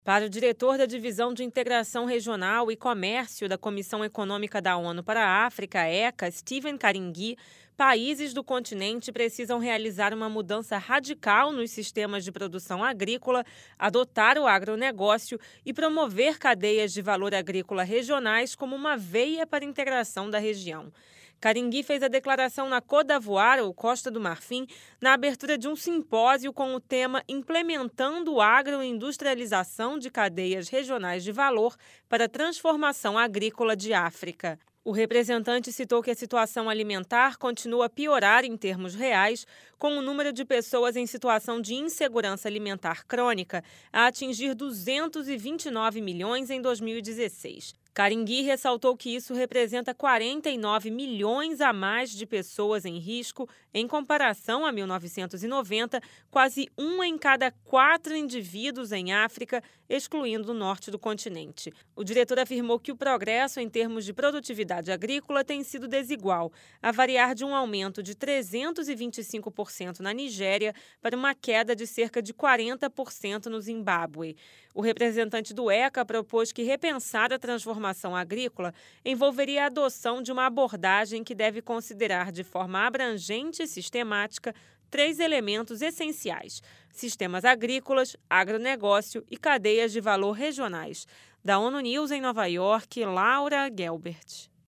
Para o diretor da Divisão de Integração Regional e Comércio da Comissão Econômica da ONU para a África, ECA, Stephen Karingui, países do continente precisam realizar uma mudança radical nos sistemas de produção agrícola, adotar o agronegócio e promover cadeias de valor agrícola regionais como uma veia para a integração da região. Karingui fez a declaração na Côte d'Ivoire, ou Costa do Marfim, na abertura de um simpósio com o tema Implementando agroindustrialização de cadeias regionais de valor para a transformação agrícola de África. O representante citou que a situação alimentar continua a piorar em termos reais, com o número de pessoas em situação de insegurança alimentar crônica a atingir 229 milhões em 2016. Karingui ressaltou que isso representa 49 milhões a mais de pessoas em risco em comparação a 1990, quase 1 em cada 4 indivíduos em África, excluindo o norte do continente. O diretor afirmou que o progresso em termos de produtividade agrícola tem sido desigual, a variar de um aumento de 325% na Nigéria para uma queda de cerca de 40% no Zimbábue. O representante do ECA propôs que repensar a transformação agrícola envolveria a adoção de uma abordagem que deve considerar de forma abrangente e sistemática 3 elementos essenciais: sistemas agrícolas, agronegócio e cadeias de valor regionais. Da ONU News em Nova York, Laura Gelbert.